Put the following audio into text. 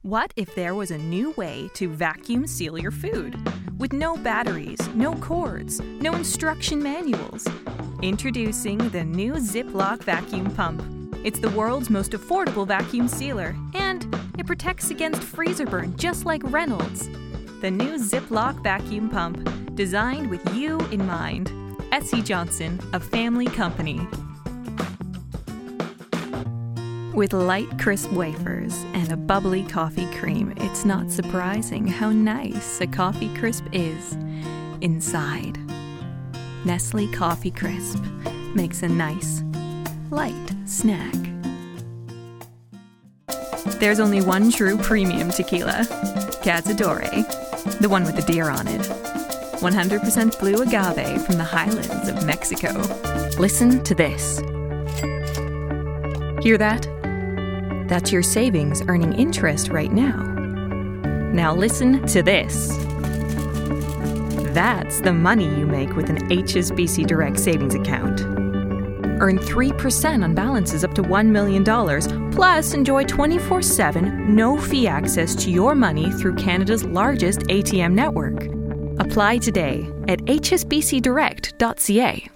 What if there was a new way to vacuum seal your food? With no batteries, no cords, no instruction manuals. Introducing the new Ziploc vacuum pump. It's the world's most affordable vacuum sealer, and it protects against freezer burn just like Reynolds. The new Ziploc vacuum pump, designed with you in mind. SC Johnson, a family company. With light, crisp wafers and a bubbly coffee cream, it's not surprising how nice a coffee crisp is inside. Nestle Coffee Crisp makes a nice, light snack. There's only one true premium tequila, Cazadore, the one with the deer on it. 100% blue agave from the highlands of Mexico. Listen to this. Hear that? That's your savings earning interest right now. Now listen to this. That's the money you make with an HSBC Direct savings account. Earn 3% on balances up to $1 million, plus enjoy 24/7 no-fee access to your money through Canada's largest ATM network. Apply today at hsbcdirect.ca.